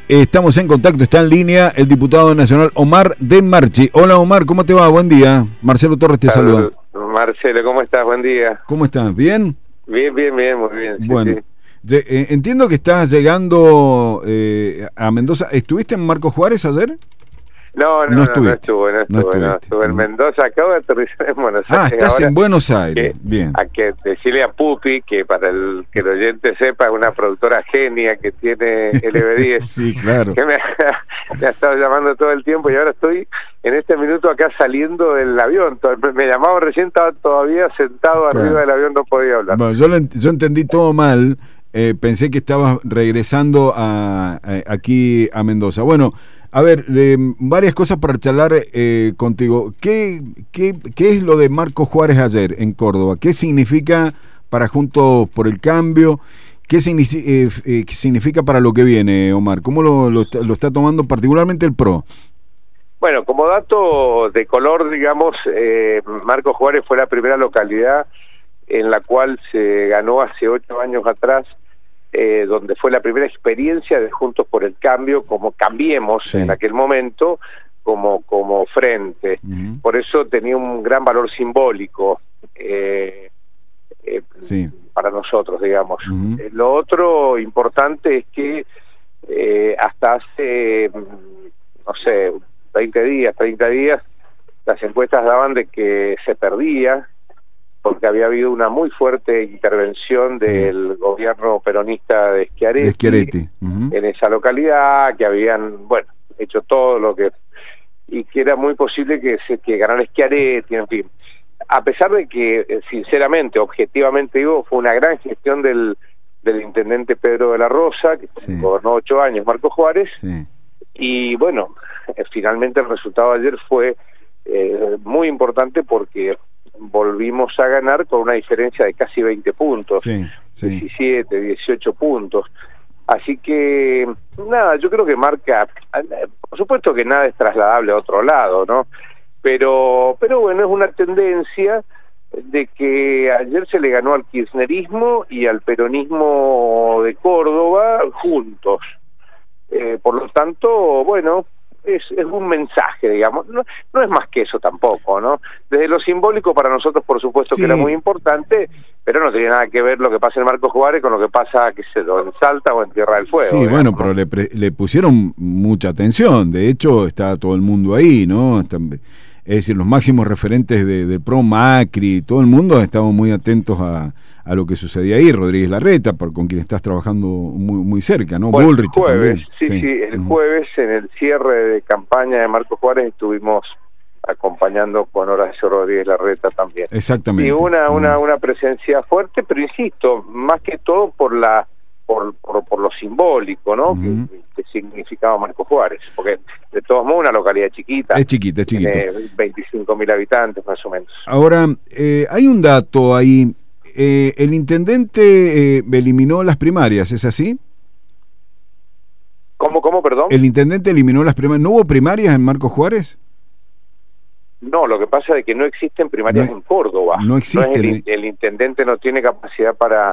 Estamos en contacto, está en línea el diputado nacional Omar de Marchi. Hola Omar, ¿cómo te va? Buen día. Marcelo Torres te saluda. Marcelo, ¿cómo estás? Buen día. ¿Cómo estás? ¿Bien? Bien, muy bien. Bueno, sí. Entiendo que estás llegando a Mendoza. ¿Estuviste en Marcos Juárez ayer? No estuve en Mendoza, acabo de aterrizar en Buenos Aires. Ah, estás en Buenos Aires, bien. A que decirle a Pupi, que para que el oyente sepa, es una productora genia que tiene LB10. Sí, claro. Que me ha estado llamando todo el tiempo y ahora estoy en este minuto acá saliendo del avión. Me llamaban recién, estaba todavía sentado arriba del avión, no podía hablar. Bueno, yo entendí todo mal. Pensé que estabas regresando aquí a Mendoza. Bueno, a ver, varias cosas para charlar contigo. ¿Qué es lo de Marcos Juárez ayer en Córdoba? ¿Qué significa para Juntos por el Cambio? ¿Qué significa para lo que viene, Omar? ¿Cómo lo está tomando particularmente el PRO? Bueno, como dato de color, digamos, Marcos Juárez fue la primera localidad en la cual se ganó hace 8 años atrás, donde fue la primera experiencia de Juntos por el Cambio, como Cambiemos, sí, en aquel momento, como frente. Uh-huh. Por eso tenía un gran valor simbólico sí, para nosotros, digamos. Uh-huh. Lo otro importante es que hasta hace, no sé, 30 días, las encuestas daban de que se perdía, porque había habido una muy fuerte intervención del gobierno peronista de Schiaretti, uh-huh, en esa localidad, que habían, bueno, hecho todo lo que... y que era muy posible que ganara Schiaretti, en fin. A pesar de que, sinceramente, objetivamente digo, fue una gran gestión del intendente Pedro de la Rosa, que gobernó 8 años, Marcos Juárez, y bueno, finalmente el resultado de ayer fue muy importante porque volvimos a ganar con una diferencia de casi 20 puntos, 17, 18 puntos. Así que, nada, yo creo que marca, por supuesto que nada es trasladable a otro lado, ¿no? Pero bueno, es una tendencia de que ayer se le ganó al kirchnerismo y al peronismo de Córdoba juntos. Por lo tanto, bueno, es un mensaje, digamos, no es más que eso tampoco, ¿no? Desde lo simbólico para nosotros, por supuesto, que era muy importante, pero no tiene nada que ver lo que pasa en Marcos Juárez con lo que pasa, qué sé yo, en Salta o en Tierra del Fuego. Sí, bueno, pero le pusieron mucha atención, de hecho está todo el mundo ahí, ¿no? Es decir, los máximos referentes de PRO, Macri, todo el mundo ha estado muy atentos a lo que sucedía ahí. Rodríguez Larreta, con quien estás trabajando muy cerca, ¿no? Bueno, Bullrich jueves, también. Sí, el jueves en el cierre de campaña de Marcos Juárez estuvimos acompañando con Horacio Rodríguez Larreta también. Exactamente. Y una presencia fuerte, pero insisto, más que todo por lo simbólico, ¿no? Uh-huh. que significaba Marcos Juárez, porque de todos modos una localidad chiquita. Es chiquita. 25.000 habitantes más o menos. Ahora, hay un dato ahí. El intendente eliminó las primarias, ¿es así? ¿Cómo, perdón? El intendente eliminó las primarias. ¿No hubo primarias en Marcos Juárez? No, lo que pasa es que no existen primarias en Córdoba. No existen. No es el intendente no tiene capacidad para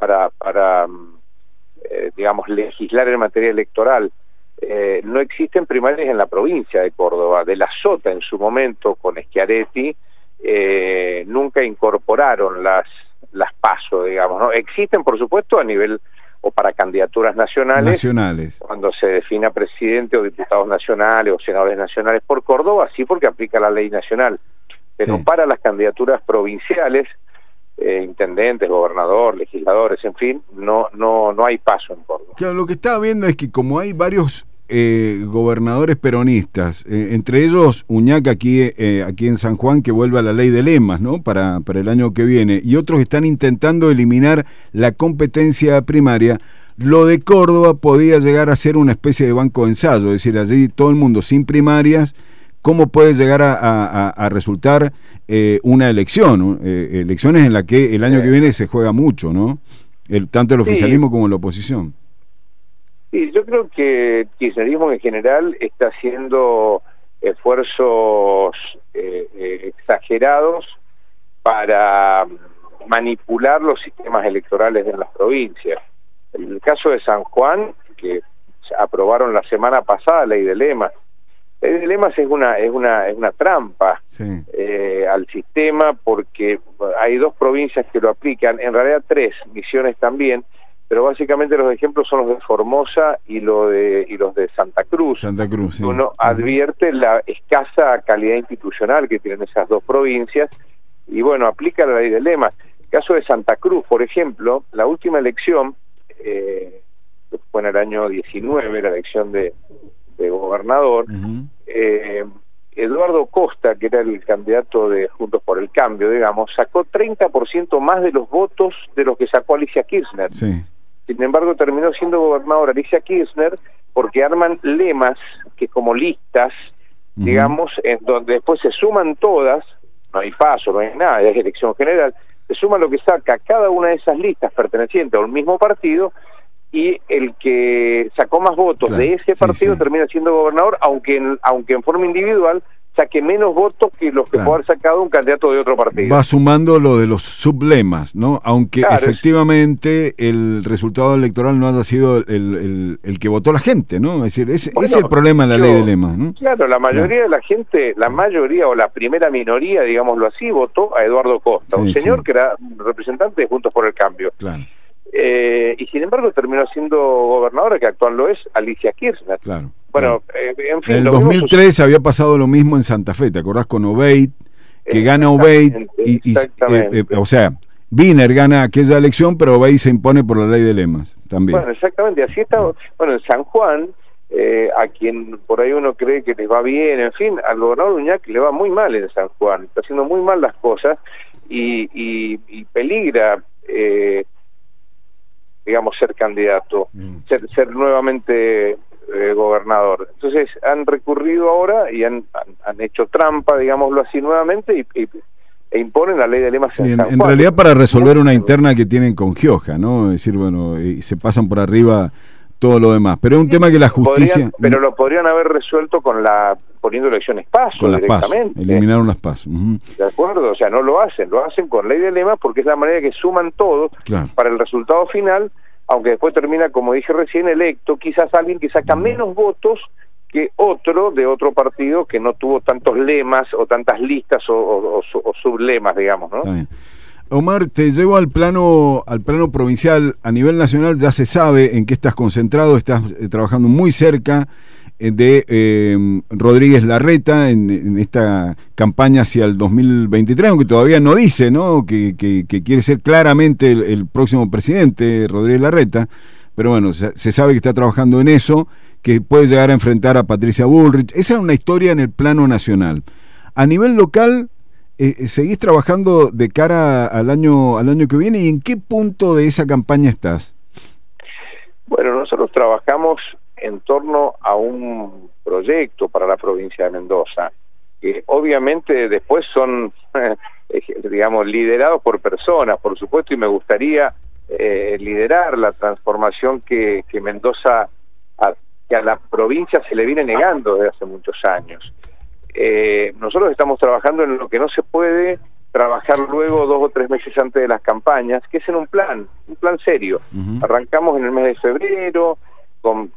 digamos, legislar en materia electoral. No existen primarias en la provincia de Córdoba. De la Sota en su momento con Schiaretti nunca incorporaron las PASO, digamos, ¿no? Existen, por supuesto, a nivel o para candidaturas nacionales, cuando se defina presidente o diputados nacionales o senadores nacionales por Córdoba, sí, porque aplica la ley nacional, pero para las candidaturas provinciales, intendentes, gobernador, legisladores, en fin, no hay paso en Córdoba. Claro, lo que estaba viendo es que como hay varios gobernadores peronistas, entre ellos Uñac aquí en San Juan, que vuelve a la ley de lemas, ¿no? Para el año que viene, y otros están intentando eliminar la competencia primaria. Lo de Córdoba podía llegar a ser una especie de banco de ensayo, es decir, allí todo el mundo sin primarias. ¿Cómo puede llegar a resultar una elección? Elecciones en las que el año que viene se juega mucho, ¿no? Tanto el oficialismo como la oposición. Sí, yo creo que el kirchnerismo en general está haciendo esfuerzos exagerados para manipular los sistemas electorales en las provincias. En el caso de San Juan, que aprobaron la semana pasada la ley de lemas. La ley de lemas es una trampa al sistema, porque hay 2 provincias que lo aplican, en realidad 3, Misiones también, pero básicamente los ejemplos son los de Formosa y los de Santa Cruz. Santa Cruz, sí. Uno advierte la escasa calidad institucional que tienen esas 2 provincias y bueno, aplica la ley de lemas. El caso de Santa Cruz, por ejemplo, la última elección, fue en el año 19, la elección de gobernador, Eduardo Costa, que era el candidato de Juntos por el Cambio, digamos, sacó 30% más de los votos de los que sacó Alicia Kirchner. Sí. Sin embargo, terminó siendo gobernadora Alicia Kirchner porque arman lemas, que como listas, digamos, en donde después se suman todas, no hay paso, no hay nada, es elección general, se suma lo que saca cada una de esas listas pertenecientes a un mismo partido, y el que sacó más votos de ese partido termina siendo gobernador, aunque en forma individual saque menos votos que los que puede haber sacado un candidato de otro partido. Va sumando lo de los sublemas, ¿no? Aunque efectivamente el resultado electoral no haya sido el que votó la gente, ¿no? Es decir, ese es el problema de la ley de lemas, ¿no? Claro, la mayoría de la gente, la mayoría o la primera minoría, digámoslo así, votó a Eduardo Costa, un señor que era representante de Juntos por el Cambio. Claro. Y sin embargo terminó siendo gobernadora, que actual lo es, Alicia Kirchner. Claro. Bueno, en fin. En el 2003 había pasado lo mismo en Santa Fe, ¿te acordás con Obeid? Que gana Obeid, o sea, Wiener gana aquella elección, pero Obeid se impone por la ley de lemas también. Bueno, exactamente, así está. Bueno, en San Juan, a quien por ahí uno cree que les va bien, en fin, al gobernador Uñac le va muy mal en San Juan, está haciendo muy mal las cosas y peligra, digamos, ser candidato, ser nuevamente gobernador. Entonces han recurrido ahora y han hecho trampa, digámoslo así, nuevamente e imponen la ley de lemas en San Juan. En realidad para resolver una interna que tienen con Gioja, ¿no? Es decir, bueno, y se pasan por arriba todo lo demás. Pero es un tema que la justicia... Pero lo podrían haber resuelto poniendo elecciones PASO con las directamente. PASO, eliminaron las PASO. De acuerdo, o sea, no lo hacen con ley de lemas porque es la manera que suman todos para el resultado final, aunque después termina, como dije recién, electo quizás alguien que saca menos votos que otro de otro partido que no tuvo tantos lemas o tantas listas o sublemas, digamos, ¿no? Omar, te llevo al plano provincial. A nivel nacional ya se sabe en qué estás concentrado, estás trabajando muy cerca de Rodríguez Larreta en esta campaña hacia el 2023, aunque todavía no dice, ¿no?, que quiere ser claramente el próximo presidente, Rodríguez Larreta, pero bueno, se sabe que está trabajando en eso, que puede llegar a enfrentar a Patricia Bullrich. Esa es una historia en el plano nacional. A nivel local, ¿seguís trabajando de cara al año que viene? ¿Y en qué punto de esa campaña estás? Bueno, nosotros trabajamos en torno a un proyecto para la provincia de Mendoza, que obviamente después son, digamos, liderados por personas, por supuesto, y me gustaría liderar la transformación que Mendoza, que a la provincia se le viene negando desde hace muchos años. Nosotros estamos trabajando en lo que no se puede trabajar luego 2 o 3 meses antes de las campañas, que es en un plan serio. Arrancamos en el mes de febrero con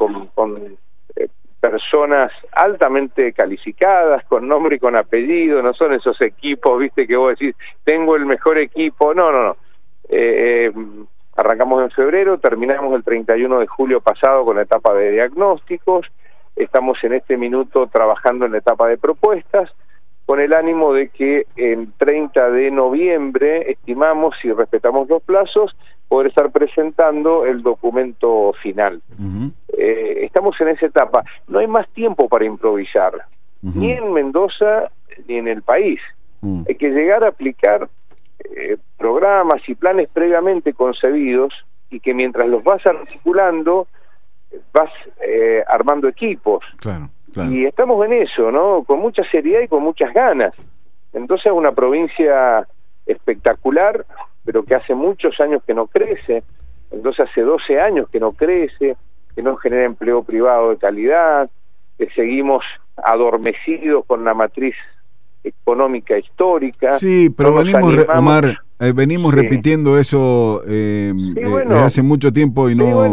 personas altamente calificadas, con nombre y con apellido, no son esos equipos, viste, que vos decís, tengo el mejor equipo, no. Arrancamos en febrero, terminamos el 31 de julio pasado con la etapa de diagnósticos, estamos en este minuto trabajando en la etapa de propuestas, con el ánimo de que el 30 de noviembre, estimamos, si respetamos los plazos, poder estar presentando el documento final. Estamos en esa etapa. No hay más tiempo para improvisar, ni en Mendoza ni en el país. Hay que llegar a aplicar programas y planes previamente concebidos y que mientras los vas articulando, vas armando equipos. Claro. Y estamos en eso, ¿no? Con mucha seriedad y con muchas ganas. Entonces es una provincia espectacular, pero que hace muchos años que no crece. Entonces hace 12 años que no crece, que no genera empleo privado de calidad, que seguimos adormecidos con la matriz económica histórica. Sí, pero venimos repitiendo eso desde hace mucho tiempo y no... Sí, bueno,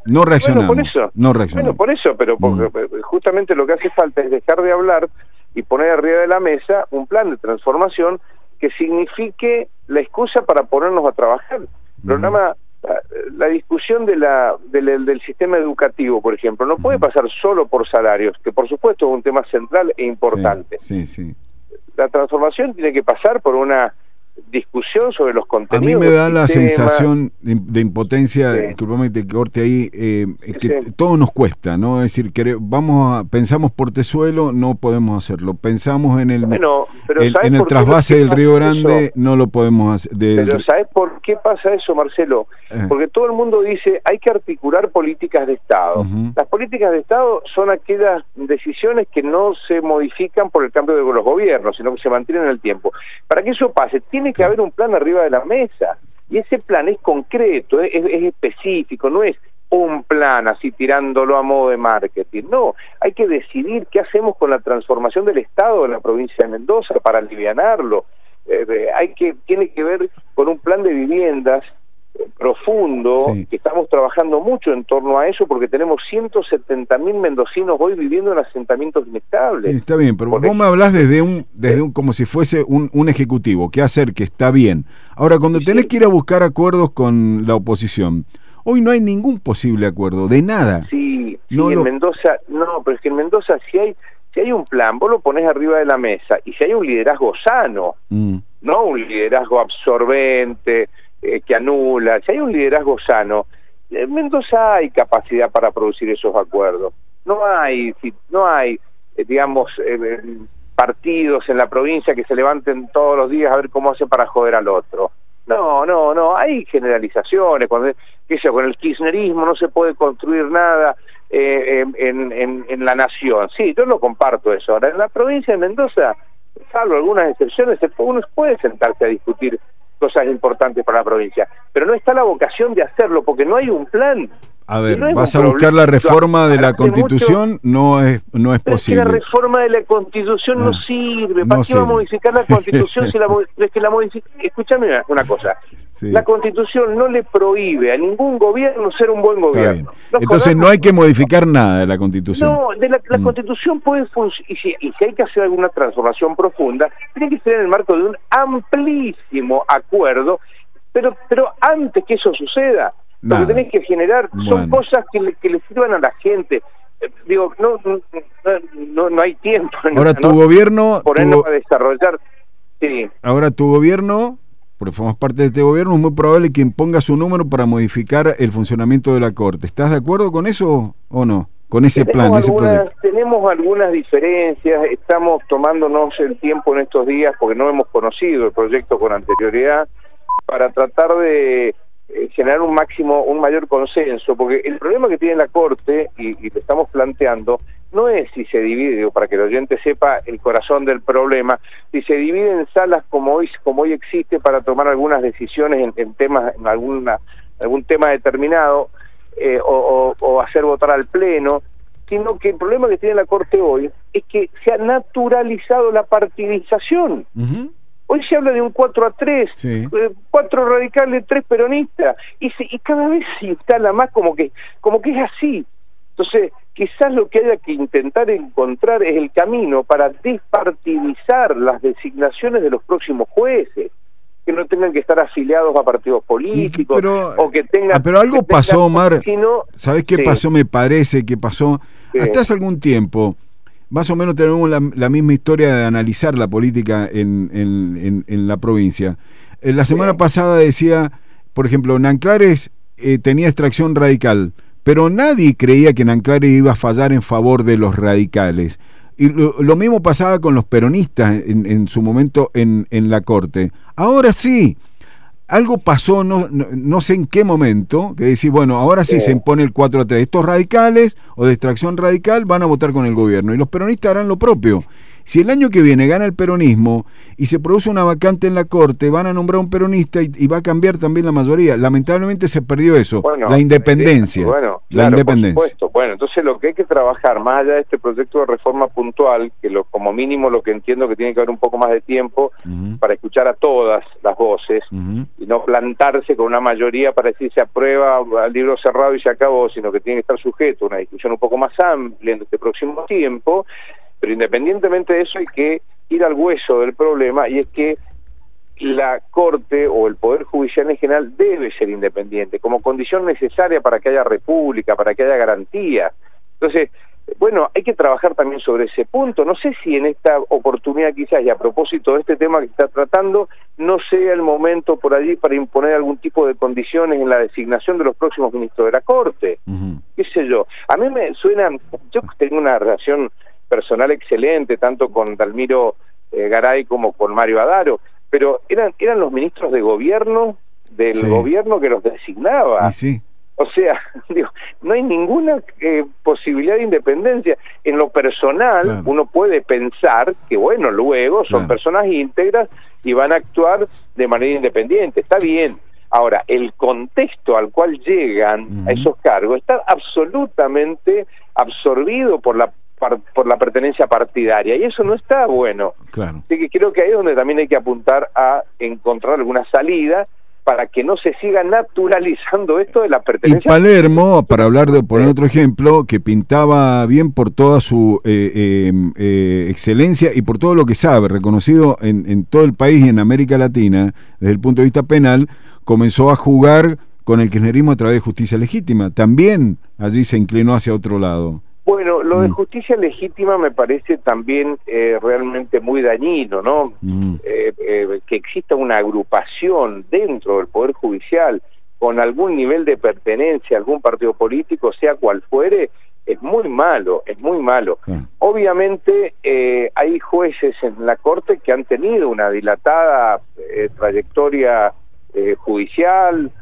No reaccionamos. Bueno, por eso. No reaccionamos. Bueno, por eso, pero porque justamente lo que hace falta es dejar de hablar y poner arriba de la mesa un plan de transformación que signifique la excusa para ponernos a trabajar. El programa, la discusión del sistema educativo, por ejemplo, no puede pasar solo por salarios, que por supuesto es un tema central e importante. Sí. La transformación tiene que pasar por una discusión sobre los contenidos. A mí me da la sensación de impotencia, disculpame que te corte ahí, que todo nos cuesta, ¿no? Es decir, pensamos por Tezuelo, no podemos hacerlo. Pensamos en el trasvase del Río Grande, eso? No lo podemos hacer. Pero ¿sabes por qué pasa eso, Marcelo? Porque todo el mundo dice, hay que articular políticas de Estado. Las políticas de Estado son aquellas decisiones que no se modifican por el cambio de los gobiernos, sino que se mantienen en el tiempo. Para que eso pase, tiene que haber un plan arriba de la mesa, y ese plan es concreto, es específico, no es un plan así tirándolo a modo de marketing. No, hay que decidir qué hacemos con la transformación del Estado de la provincia de Mendoza para alivianarlo. Tiene que ver con un plan de viviendas profundo, que estamos trabajando mucho en torno a eso, porque tenemos 170.000 mendocinos hoy viviendo en asentamientos inestables. Sí, está bien, pero vos me hablás desde un como si fuese un ejecutivo, qué hacer, que está bien. Ahora, cuando tenés que ir a buscar acuerdos con la oposición, hoy no hay ningún posible acuerdo, de nada. Mendoza, no, pero es que en Mendoza si hay un plan, vos lo ponés arriba de la mesa, y si hay un liderazgo sano, no un liderazgo absorbente, que anula, si hay un liderazgo sano, en Mendoza hay capacidad para producir esos acuerdos. No hay partidos en la provincia que se levanten todos los días a ver cómo hace para joder al otro. No, hay generalizaciones, con el kirchnerismo no se puede construir nada en la nación. Sí, yo lo comparto eso. Ahora, en la provincia de Mendoza, salvo algunas excepciones, uno puede sentarse a discutir cosas importantes para la provincia, pero no está la vocación de hacerlo porque no hay un plan. A ver, ¿vas a buscar la reforma de la Constitución? No es posible. Es que la reforma de la Constitución no sirve. ¿Para qué va a modificar la Constitución si Escúchame una cosa. La Constitución no le prohíbe a ningún gobierno ser un buen gobierno. Entonces no hay que modificar nada de la Constitución. No, la Constitución puede funcionar, y si hay que hacer alguna transformación profunda, tiene que ser en el marco de un amplísimo acuerdo, pero antes que eso suceda, lo que tenés que generar son cosas que le sirvan a la gente. No hay tiempo. Ahora tu gobierno... Ponernos a desarrollar... Sí. Ahora tu gobierno, porque formas parte de este gobierno, es muy probable que imponga su número para modificar el funcionamiento de la Corte. ¿Estás de acuerdo con eso o no? Con ese plan, ese proyecto. Tenemos algunas diferencias, estamos tomándonos el tiempo en estos días, porque no hemos conocido el proyecto con anterioridad, para tratar de generar un mayor consenso, porque el problema que tiene la Corte, y lo estamos planteando, no es si se divide, para que el oyente sepa el corazón del problema, si se divide en salas como hoy existe para tomar algunas decisiones en temas, en algún tema determinado, o hacer votar al Pleno, sino que el problema que tiene la Corte hoy es que se ha naturalizado la partidización. Hoy se habla de un 4-3, 4 radicales, 3 peronistas, y cada vez se instala más como que es así. Entonces, quizás lo que haya que intentar encontrar es el camino para despartidizar las designaciones de los próximos jueces, que no tengan que estar afiliados a partidos políticos, o que tengan... Pero algo pasó, Omar, ¿sabés qué pasó? Me parece que pasó hasta hace algún tiempo. Más o menos tenemos la misma historia de analizar la política en la provincia. La semana pasada decía, por ejemplo, Nanclares tenía extracción radical, pero nadie creía que Nanclares iba a fallar en favor de los radicales. Y lo mismo pasaba con los peronistas en su momento en la Corte. Ahora sí, algo pasó, no sé en qué momento, que decir, bueno, ahora sí se impone el 4-3. Estos radicales o de extracción radical van a votar con el gobierno y los peronistas harán lo propio. Si el año que viene gana el peronismo y se produce una vacante en la Corte, van a nombrar un peronista y va a cambiar también la mayoría. Lamentablemente se perdió eso, bueno, la independencia. Bueno, la claro, independencia. por supuesto. Bueno, entonces lo que hay que trabajar, más allá de este proyecto de reforma puntual, que como mínimo lo que entiendo que tiene que haber un poco más de tiempo para escuchar a todas las voces y no plantarse con una mayoría para decir se aprueba al libro cerrado y se acabó, sino que tiene que estar sujeto a una discusión un poco más amplia en este próximo tiempo. Pero independientemente de eso hay que ir al hueso del problema, y es que la Corte o el Poder Judicial en general debe ser independiente, como condición necesaria para que haya república, para que haya garantía. Entonces, bueno, hay que trabajar también sobre ese punto. No sé si en esta oportunidad quizás, y a propósito de este tema que se está tratando, no sea el momento por allí para imponer algún tipo de condiciones en la designación de los próximos ministros de la Corte. ¿Qué sé yo? A mí me suena, yo tengo una relación personal excelente, tanto con Dalmiro Garay como con Mario Adaro, pero eran los ministros de gobierno del gobierno que los designaba. Sí. O sea, digo, no hay ninguna posibilidad de independencia. En lo personal, uno puede pensar que, bueno, luego son personas íntegras y van a actuar de manera independiente. Está bien. Ahora, el contexto al cual llegan a esos cargos está absolutamente absorbido por la pertenencia partidaria, y eso no está bueno. Así que creo que ahí es donde también hay que apuntar a encontrar alguna salida para que no se siga naturalizando esto de la pertenencia. Y Palermo, para poner otro ejemplo, que pintaba bien por toda su excelencia y por todo lo que sabe, reconocido en todo el país y en América Latina, desde el punto de vista penal, comenzó a jugar con el kirchnerismo a través de Justicia Legítima. También allí se inclinó hacia otro lado. Bueno, lo de justicia legítima me parece también realmente muy dañino, ¿no? Que exista una agrupación dentro del Poder Judicial con algún nivel de pertenencia a algún partido político, sea cual fuere, es muy malo, es muy malo. Obviamente hay jueces en la Corte que han tenido una dilatada trayectoria judicial,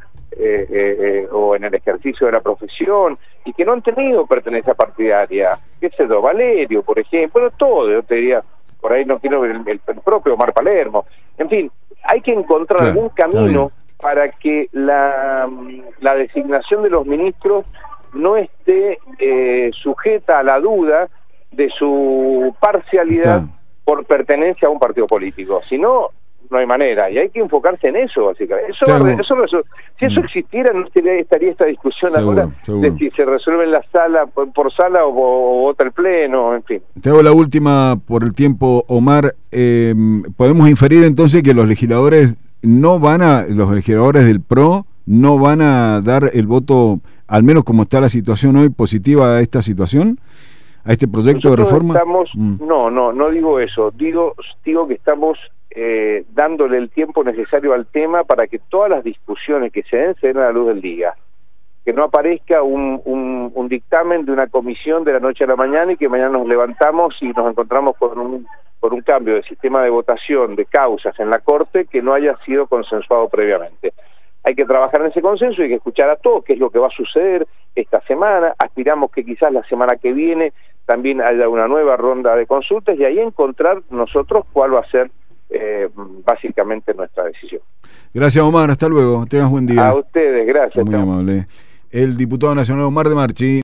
o en el ejercicio de la profesión, y que no han tenido pertenencia partidaria. ¿Qué sé yo? Valerio, por ejemplo, todo, yo te diría, por ahí no quiero el propio Omar Palermo. En fin, hay que encontrar algún camino para que la designación de los ministros no esté sujeta a la duda de su parcialidad por pertenencia a un partido político. Si no, no hay manera, y hay que enfocarse en eso, básicamente. Si eso existiera, no estaría esta discusión ahora de si se resuelve en la sala, por sala o vota el pleno, en fin. Te hago la última por el tiempo, Omar. Podemos inferir entonces que los legisladores los legisladores del PRO no van a dar el voto, al menos como está la situación hoy, positiva a esta situación, a este proyecto de reforma. No digo eso. Digo que estamos dándole el tiempo necesario al tema para que todas las discusiones que se den a la luz del día, que no aparezca un dictamen de una comisión de la noche a la mañana y que mañana nos levantamos y nos encontramos con un cambio de sistema de votación de causas en la Corte que no haya sido consensuado previamente. Hay que trabajar en ese consenso y hay que escuchar a todos qué es lo que va a suceder esta semana. Aspiramos que quizás la semana que viene también haya una nueva ronda de consultas y ahí encontrar nosotros cuál va a ser básicamente nuestra decisión. Gracias, Omar, hasta luego, tengas buen día. A ustedes, gracias. Muy amable. El diputado nacional Omar de Marchi.